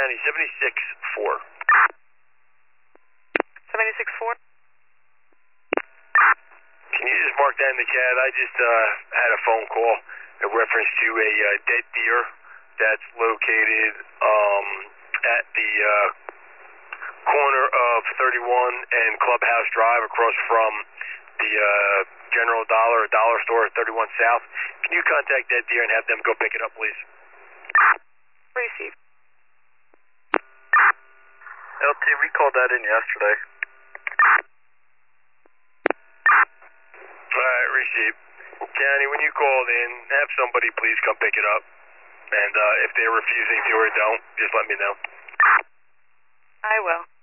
County, 76-4. 76-4? Can you just mark that in the chat? I just had a phone call in reference to a dead deer that's located at the corner of 31 and Clubhouse Drive across from the General Dollar or Dollar Store at 31 South. Can you contact that deer and have them go pick it up, please? Received. LT, we called that in yesterday. Alright, received. County, when you call in, have somebody please come pick it up. And if they're refusing to or don't, just let me know. I will.